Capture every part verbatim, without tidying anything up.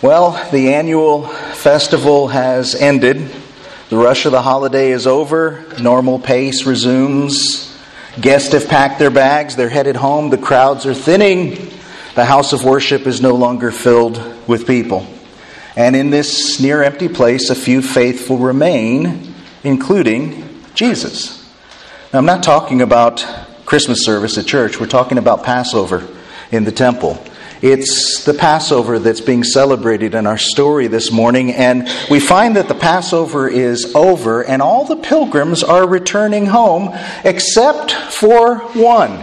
Well, the annual festival has ended. The rush of the holiday is over. Normal pace resumes. Guests have packed their bags. They're headed home. The crowds are thinning. The house of worship is no longer filled with people. And in this near-empty place, a few faithful remain, including Jesus. Now, I'm not talking about Christmas service at church. We're talking about Passover in the temple. It's the Passover that's being celebrated in our story this morning, and we find that the Passover is over and all the pilgrims are returning home except for one,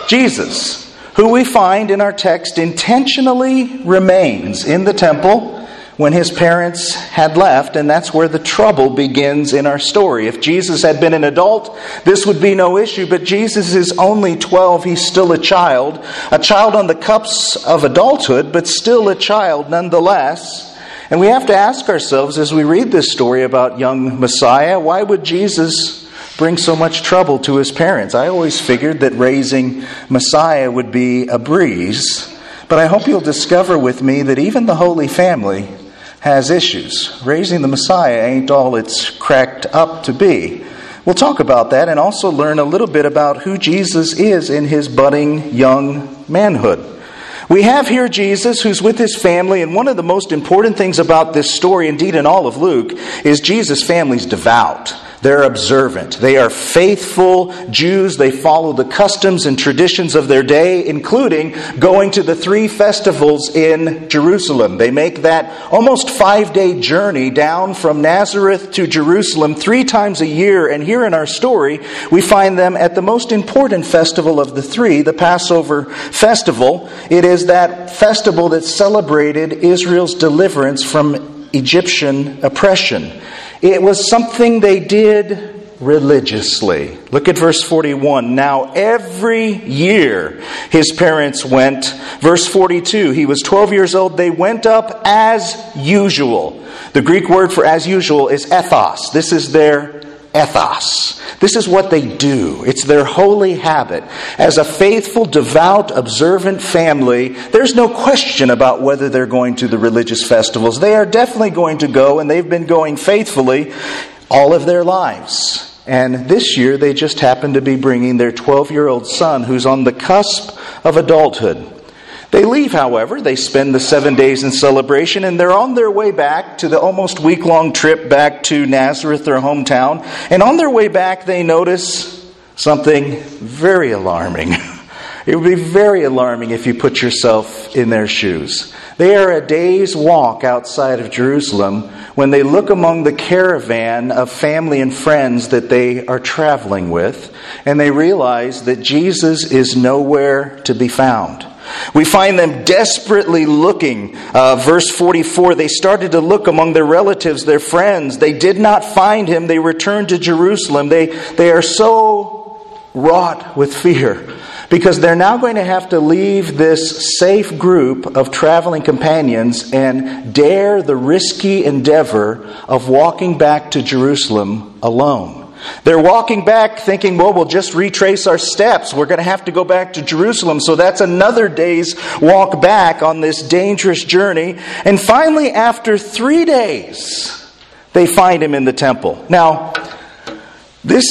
Jesus, who we find in our text intentionally remains in the temple when his parents had left, and that's where the trouble begins in our story. If Jesus had been an adult, this would be no issue, but Jesus is only twelve. He's still a child, a child on the cusp of adulthood, but still a child nonetheless. And we have to ask ourselves as we read this story about young Messiah, why would Jesus bring so much trouble to his parents? I always figured that raising Messiah would be a breeze, but I hope you'll discover with me that even the Holy Family has issues. Raising the Messiah ain't all it's cracked up to be. We'll talk about that and also learn a little bit about who Jesus is in his budding young manhood. We have here Jesus who's with his family, and one of the most important things about this story, indeed in all of Luke, is Jesus' family's devout. They're observant. They are faithful Jews. They follow the customs and traditions of their day, including going to the three festivals in Jerusalem. They make that almost five-day journey down from Nazareth to Jerusalem three times a year. And here in our story, we find them at the most important festival of the three, the Passover festival. It is that festival that celebrated Israel's deliverance from Egyptian oppression. It was something they did religiously. Look at verse forty-one. Now every year his parents went. Verse forty-two, he was twelve years old. They went up as usual. The Greek word for as usual is ethos. This is their ethos. This is what they do. It's their holy habit. As a faithful, devout, observant family, there's no question about whether they're going to the religious festivals. They are definitely going to go, and they've been going faithfully all of their lives. And this year, they just happen to be bringing their twelve-year-old son, who's on the cusp of adulthood. They leave, however. They spend the seven days in celebration, and they're on their way back to the almost week-long trip back to Nazareth, their hometown. And on their way back, they notice something very alarming. It would be very alarming if you put yourself in their shoes. They are a day's walk outside of Jerusalem when they look among the caravan of family and friends that they are traveling with, and they realize that Jesus is nowhere to be found. We find them desperately looking. Uh, verse forty-four, they started to look among their relatives, their friends. They did not find him. They returned to Jerusalem. They, they are so wrought with fear because they're now going to have to leave this safe group of traveling companions and dare the risky endeavor of walking back to Jerusalem alone. They're walking back thinking, well, we'll just retrace our steps. We're going to have to go back to Jerusalem. So that's another day's walk back on this dangerous journey. And finally, after three days, they find him in the temple. Now, this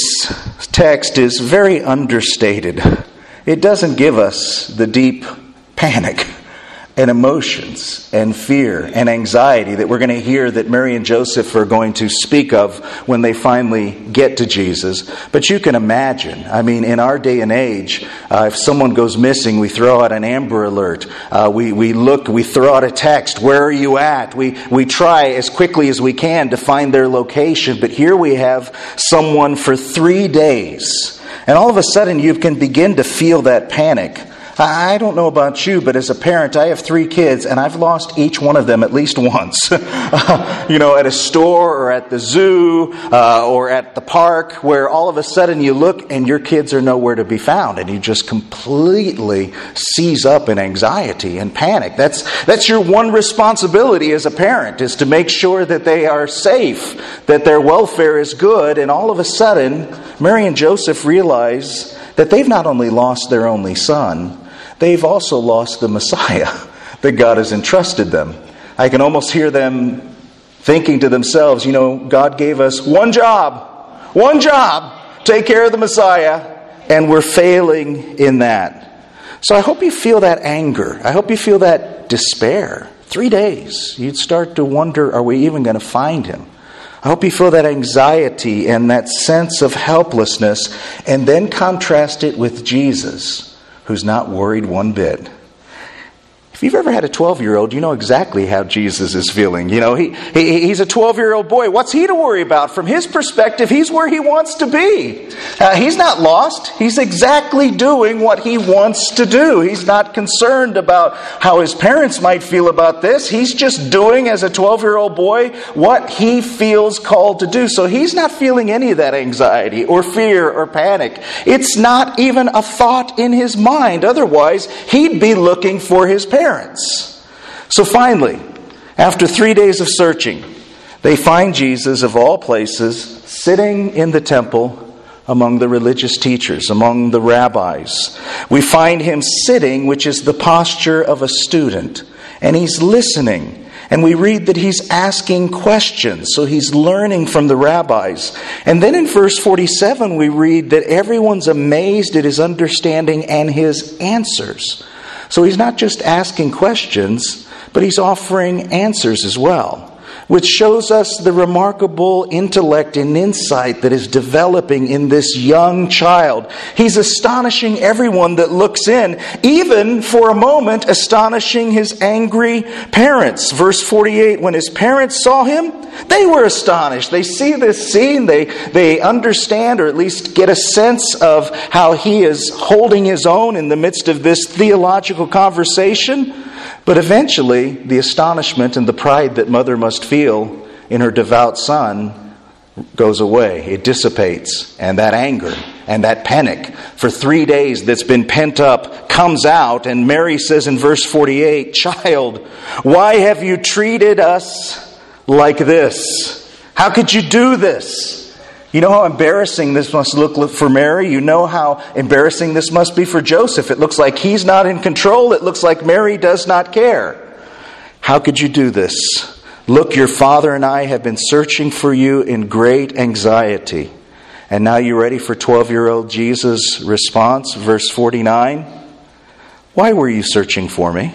text is very understated. It doesn't give us the deep panic and emotions and fear and anxiety that we're going to hear that Mary and Joseph are going to speak of when they finally get to Jesus. But you can imagine, I mean, in our day and age, uh, if someone goes missing, we throw out an Amber Alert. Uh, we, we look, we throw out a text, where are you at? We, we try as quickly as we can to find their location. But here we have someone for three days. And all of a sudden you can begin to feel that panic. I don't know about you, but as a parent, I have three kids, and I've lost each one of them at least once. uh, you know, at a store or at the zoo uh, or at the park, where all of a sudden you look and your kids are nowhere to be found, and you just completely seize up in anxiety and panic. That's that's your one responsibility as a parent, is to make sure that they are safe, that their welfare is good, and all of a sudden, Mary and Joseph realize that they've not only lost their only son, they've also lost the Messiah that God has entrusted them. I can almost hear them thinking to themselves, you know, God gave us one job, one job, take care of the Messiah, and we're failing in that. So I hope you feel that anger. I hope you feel that despair. Three days, you'd start to wonder, are we even going to find him? I hope you feel that anxiety and that sense of helplessness, and then contrast it with Jesus, who's not worried one bit. If you've ever had a twelve-year-old, you know exactly how Jesus is feeling. You know, he, he he's a twelve-year-old boy. What's he to worry about? From his perspective, he's where he wants to be. Uh, he's not lost. He's exactly doing what he wants to do. He's not concerned about how his parents might feel about this. He's just doing, as a twelve-year-old boy, what he feels called to do. So he's not feeling any of that anxiety or fear or panic. It's not even a thought in his mind. Otherwise, he'd be looking for his parents. So finally, after three days of searching, they find Jesus, of all places, sitting in the temple among the religious teachers, among the rabbis. We find him sitting, which is the posture of a student, and he's listening. And we read that he's asking questions, so he's learning from the rabbis. And then in verse forty-seven, we read that everyone's amazed at his understanding and his answers. So he's not just asking questions, but he's offering answers as well, which shows us the remarkable intellect and insight that is developing in this young child. He's astonishing everyone that looks in, even for a moment astonishing his angry parents. Verse forty-eight, when his parents saw him, they were astonished. They see this scene, they, they understand, or at least get a sense of how he is holding his own in the midst of this theological conversation. But eventually, the astonishment and the pride that mother must feel in her devout son goes away. It dissipates. And that anger and that panic for three days that's been pent up comes out. And Mary says in verse forty-eight, "Child, why have you treated us like this? How could you do this?" You know how embarrassing this must look for Mary? You know how embarrassing this must be for Joseph. It looks like he's not in control. It looks like Mary does not care. How could you do this? Look, your father and I have been searching for you in great anxiety. And now you ready for twelve-year-old Jesus' response? Verse forty-nine. Why were you searching for me?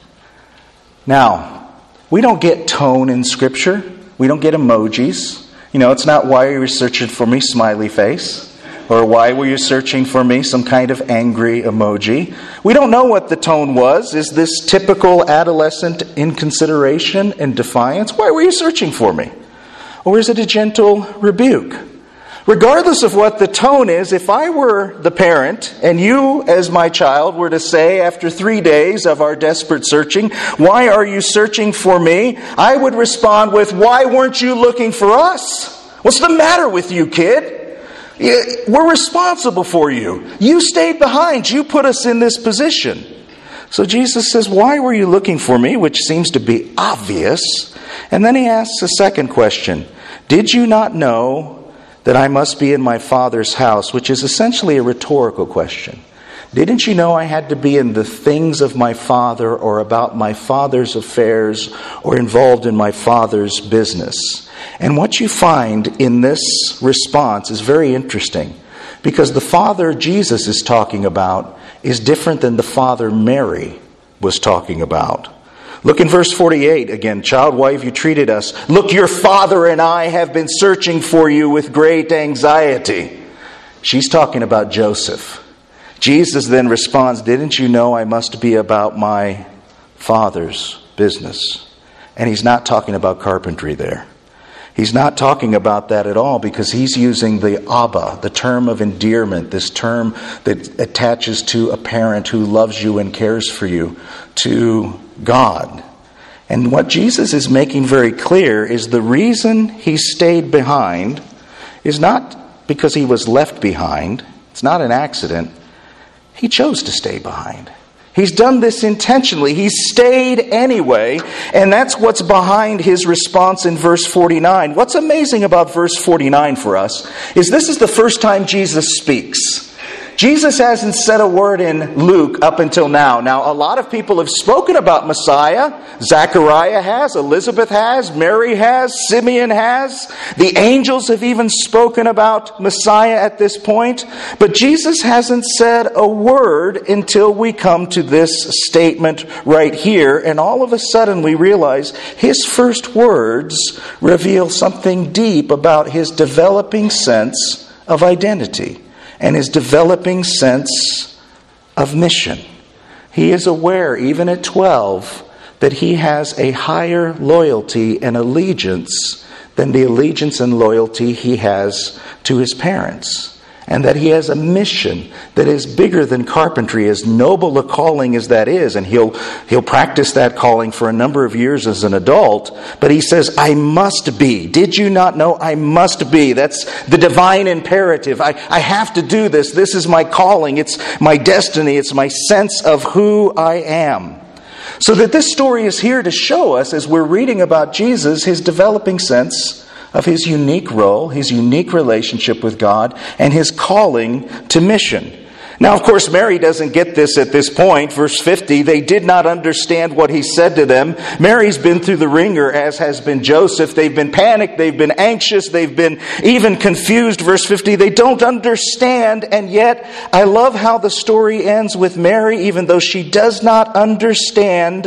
Now, we don't get tone in Scripture. We don't get emojis. You know, it's not why were you searching for me, smiley face, or why were you searching for me, some kind of angry emoji. We don't know what the tone was. Is this typical adolescent inconsideration and defiance? Why were you searching for me? Or is it a gentle rebuke? Regardless of what the tone is, if I were the parent and you as my child were to say after three days of our desperate searching, "Why are you searching for me?" I would respond with, "Why weren't you looking for us? What's the matter with you, kid? We're responsible for you. You stayed behind. You put us in this position." So Jesus says, "Why were you looking for me?" which seems to be obvious. And then he asks a second question. "Did you not know that I must be in my Father's house?" which is essentially a rhetorical question. Didn't you know I had to be in the things of my Father, or about my Father's affairs, or involved in my Father's business? And what you find in this response is very interesting, because the Father Jesus is talking about is different than the Father Mary was talking about. Look in verse forty-eight again. "Child, why have you treated us? Look, your father and I have been searching for you with great anxiety." She's talking about Joseph. Jesus then responds, "Didn't you know I must be about my Father's business?" And he's not talking about carpentry there. He's not talking about that at all, because he's using the Abba, the term of endearment, this term that attaches to a parent who loves you and cares for you, to God. And what Jesus is making very clear is the reason he stayed behind is not because he was left behind. It's not an accident. He chose to stay behind. He's done this intentionally. He stayed anyway, and that's what's behind his response in verse forty-nine. What's amazing about verse forty-nine for us is this is the first time Jesus speaks. Jesus hasn't said a word in Luke up until now. Now, a lot of people have spoken about Messiah. Zechariah has, Elizabeth has, Mary has, Simeon has. The angels have even spoken about Messiah at this point. But Jesus hasn't said a word until we come to this statement right here. And all of a sudden we realize his first words reveal something deep about his developing sense of identity and his developing sense of mission. He is aware, even at twelve, that he has a higher loyalty and allegiance than the allegiance and loyalty he has to his parents. And that he has a mission that is bigger than carpentry, as noble a calling as that is. And he'll he'll practice that calling for a number of years as an adult. But he says, I must be. Did you not know I must be? That's the divine imperative. I, I have to do this. This is my calling. It's my destiny. It's my sense of who I am. So that this story is here to show us, as we're reading about Jesus, his developing sense of his unique role, his unique relationship with God, and his calling to mission. Now, of course, Mary doesn't get this at this point. Verse fifty, they did not understand what he said to them. Mary's been through the ringer, as has been Joseph. They've been panicked, they've been anxious, they've been even confused. Verse fifty, they don't understand, and yet I love how the story ends with Mary, even though she does not understand.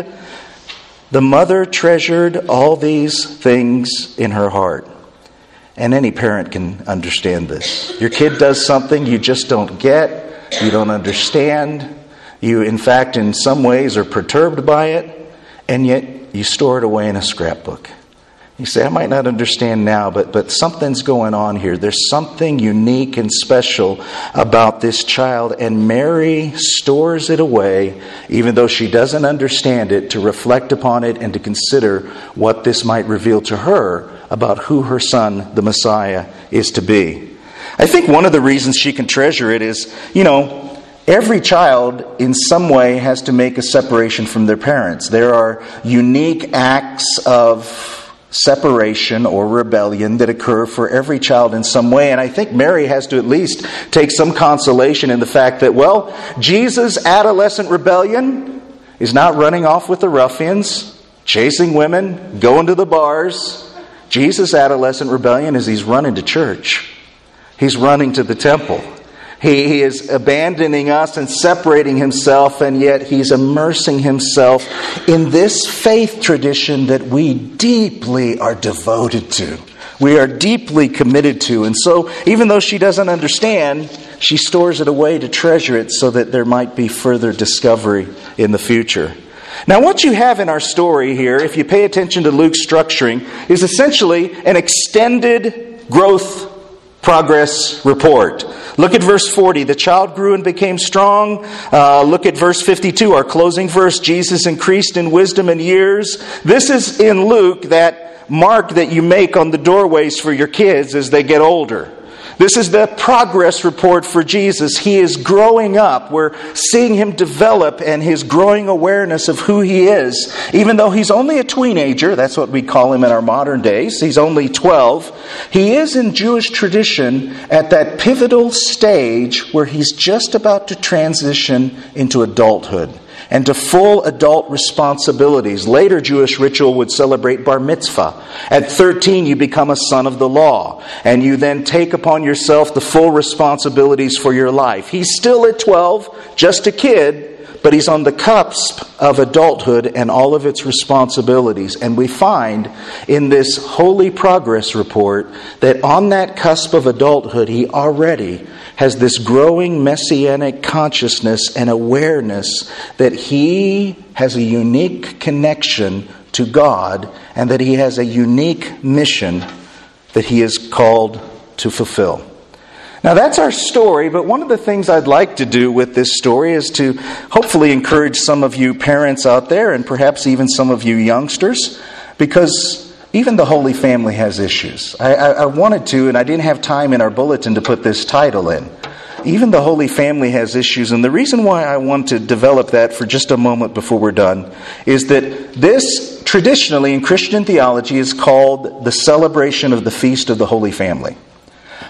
The mother treasured all these things in her heart. And any parent can understand this. Your kid does something you just don't get, you don't understand. You, in fact, in some ways are perturbed by it, and yet you store it away in a scrapbook. You say, I might not understand now, but, but something's going on here. There's something unique and special about this child. And Mary stores it away, even though she doesn't understand it, to reflect upon it and to consider what this might reveal to her about who her son, the Messiah, is to be. I think one of the reasons she can treasure it is, you know, every child in some way has to make a separation from their parents. There are unique acts of separation or rebellion that occur for every child in some way. And I think Mary has to at least take some consolation in the fact that, well, Jesus' adolescent rebellion is not running off with the ruffians, chasing women, going to the bars. Jesus' adolescent rebellion is he's running to church. He's running to the temple. He, he is abandoning us and separating himself, and yet he's immersing himself in this faith tradition that we deeply are devoted to. We are deeply committed to. And so, even though she doesn't understand, she stores it away to treasure it so that there might be further discovery in the future. Now, what you have in our story here, if you pay attention to Luke's structuring, is essentially an extended growth progress report. Look at verse forty. The child grew and became strong. Uh, look at verse fifty-two, our closing verse. Jesus increased in wisdom and years. This is in Luke that mark that you make on the doorways for your kids as they get older. This is the progress report for Jesus. He is growing up. We're seeing him develop and his growing awareness of who he is. Even though he's only a teenager, that's what we call him in our modern days. He's only twelve. He is in Jewish tradition at that pivotal stage where he's just about to transition into adulthood and to full adult responsibilities. Later Jewish ritual would celebrate bar mitzvah. At thirteen, you become a son of the law, and you then take upon yourself the full responsibilities for your life. He's still at twelve, just a kid, but he's on the cusp of adulthood and all of its responsibilities. And we find in this holy progress report that on that cusp of adulthood, he already has this growing messianic consciousness and awareness that he has a unique connection to God and that he has a unique mission that he is called to fulfill. Now that's our story, but one of the things I'd like to do with this story is to hopefully encourage some of you parents out there and perhaps even some of you youngsters, because even the Holy Family has issues. I, I, I wanted to, and I didn't have time in our bulletin to put this title in. Even the Holy Family has issues, and the reason why I want to develop that for just a moment before we're done is that this, traditionally in Christian theology, is called the celebration of the Feast of the Holy Family.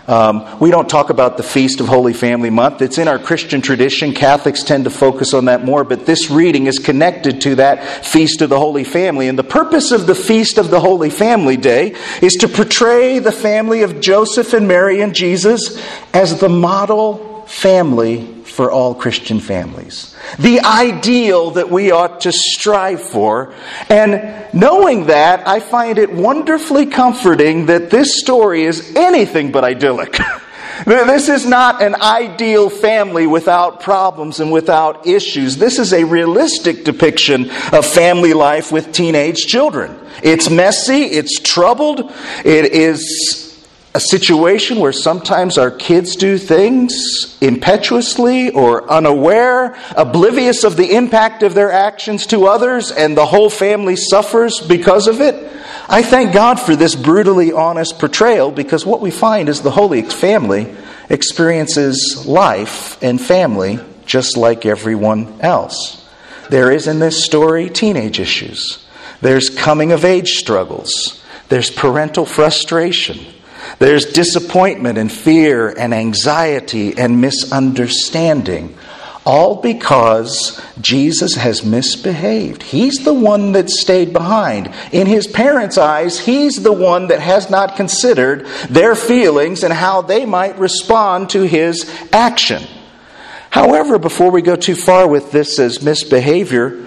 Um, we don't talk about the Feast of Holy Family Month. It's in our Christian tradition. Catholics tend to focus on that more, but this reading is connected to that Feast of the Holy Family. And the purpose of the Feast of the Holy Family Day is to portray the family of Joseph and Mary and Jesus as the model family for all Christian families. The ideal that we ought to strive for. And knowing that, I find it wonderfully comforting that this story is anything but idyllic. This is not an ideal family without problems and without issues. This is a realistic depiction of family life with teenage children. It's messy, it's troubled, it is a situation where sometimes our kids do things impetuously or unaware, oblivious of the impact of their actions to others, and the whole family suffers because of it. I thank God for this brutally honest portrayal, because what we find is the Holy Family experiences life and family just like everyone else. There is in this story teenage issues. There's coming of age struggles. There's parental frustration. There's disappointment and fear and anxiety and misunderstanding. All because Jesus has misbehaved. He's the one that stayed behind. In his parents' eyes, he's the one that has not considered their feelings and how they might respond to his action. However, before we go too far with this as misbehavior,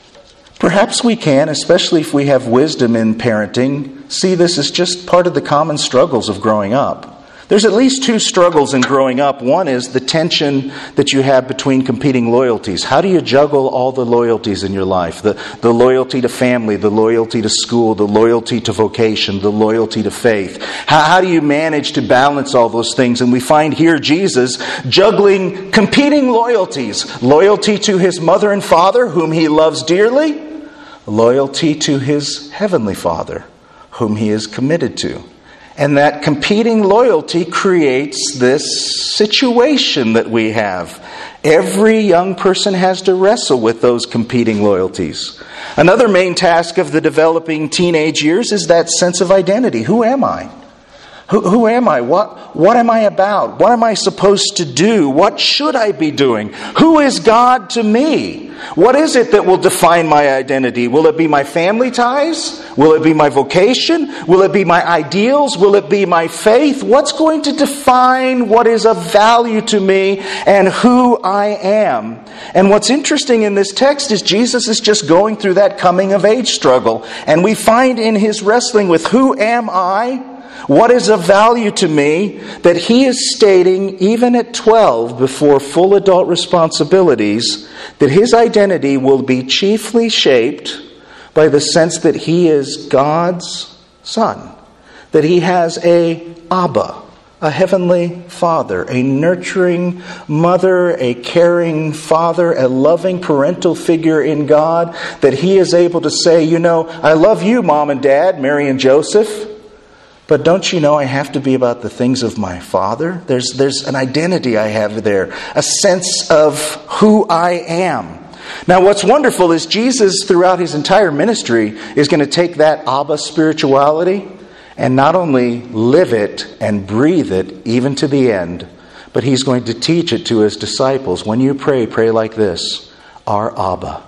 perhaps we can, especially if we have wisdom in parenting, see this as just part of the common struggles of growing up. There's at least two struggles in growing up. One is the tension that you have between competing loyalties. How do you juggle all the loyalties in your life? The, the loyalty to family, the loyalty to school, the loyalty to vocation, the loyalty to faith. How, how do you manage to balance all those things? And we find here Jesus juggling competing loyalties. Loyalty to his mother and father, whom he loves dearly. Loyalty to his heavenly Father, whom he is committed to. And that competing loyalty creates this situation that we have. Every young person has to wrestle with those competing loyalties. Another main task of the developing teenage years is that sense of identity. Who am I? Who, who am I? What, what am I about? What am I supposed to do? What should I be doing? Who is God to me? What is it that will define my identity? Will it be my family ties? Will it be my vocation? Will it be my ideals? Will it be my faith? What's going to define what is of value to me and who I am? And what's interesting in this text is Jesus is just going through that coming of age struggle. And we find in his wrestling with who am I? What is of value to me, that he is stating, even at twelve, before full adult responsibilities, that his identity will be chiefly shaped by the sense that he is God's son. That he has a Abba, a heavenly father, a nurturing mother, a caring father, a loving parental figure in God. That he is able to say, you know, I love you, Mom and Dad, Mary and Joseph. But don't you know I have to be about the things of my Father? There's, there's an identity I have there, a sense of who I am. Now what's wonderful is Jesus, throughout his entire ministry, is going to take that Abba spirituality and not only live it and breathe it even to the end, but he's going to teach it to his disciples. When you pray, pray like this: Our Abba.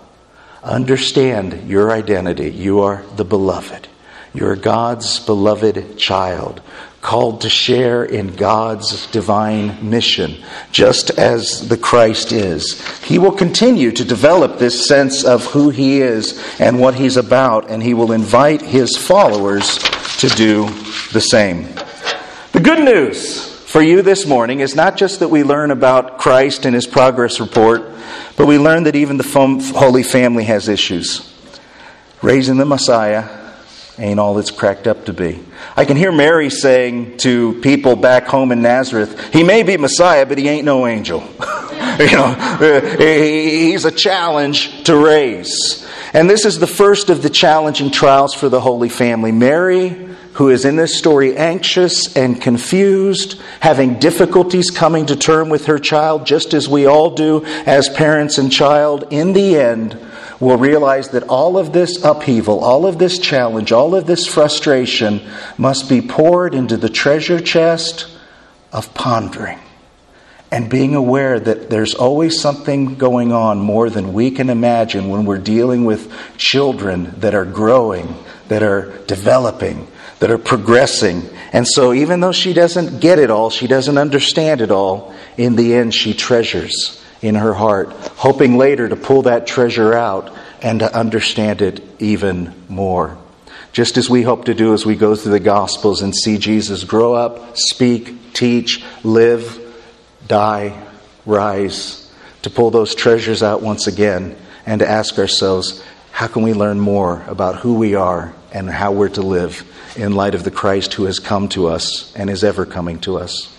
Understand your identity. You are the beloved. You're God's beloved child, called to share in God's divine mission, just as the Christ is. He will continue to develop this sense of who he is and what he's about, and he will invite his followers to do the same. The good news for you this morning is not just that we learn about Christ and his progress report, but we learn that even the Holy Family has issues. Raising the Messiah ain't all it's cracked up to be. I can hear Mary saying to people back home in Nazareth, he may be Messiah, but he ain't no angel. you know, he's a challenge to raise. And this is the first of the challenging trials for the Holy Family. Mary, who is in this story anxious and confused, having difficulties coming to term with her child, just as we all do as parents and child, in the end will realize that all of this upheaval, all of this challenge, all of this frustration must be poured into the treasure chest of pondering and being aware that there's always something going on more than we can imagine when we're dealing with children that are growing, that are developing, that are progressing. And so even though she doesn't get it all, she doesn't understand it all, in the end she treasures in her heart, hoping later to pull that treasure out and to understand it even more. Just as we hope to do as we go through the Gospels and see Jesus grow up, speak, teach, live, die, rise, to pull those treasures out once again and to ask ourselves, how can we learn more about who we are and how we're to live in light of the Christ who has come to us and is ever coming to us?